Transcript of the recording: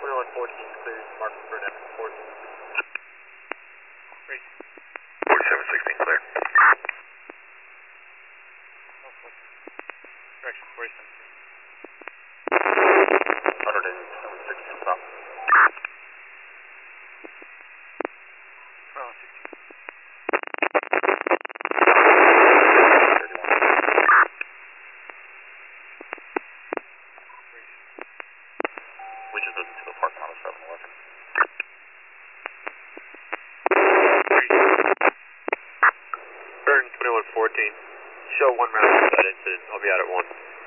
2114 cleared, mark for an F14. Great. 4716 clear. Correction, 47. 116 stop. Oh, 16. We just moved to the parking lot of 7-Eleven. Burton 2114. Show 1 round for that incident. I'll be out at 1.